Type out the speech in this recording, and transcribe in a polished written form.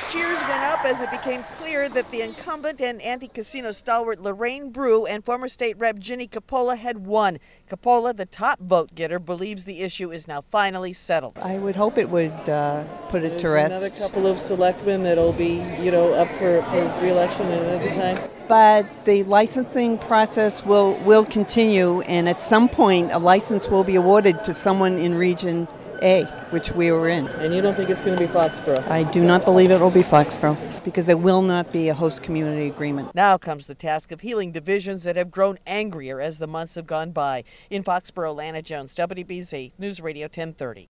Cheers went up as it became clear that the incumbent and anti-casino stalwart Lorraine Brew and former state rep Ginny Capola had won. Capola, the top vote getter, believes the issue is now finally settled. I would hope it would put it to rest. Another couple of selectmen that'll be, up for re-election another time. But the licensing process will continue, and at some point a license will be awarded to someone in Region A, which we were in. And you don't think it's going to be Foxborough? I do not believe it will be Foxborough, because there will not be a host community agreement. Now comes the task of healing divisions that have grown angrier as the months have gone by. In Foxborough, Lana Jones, WBZ News Radio 1030.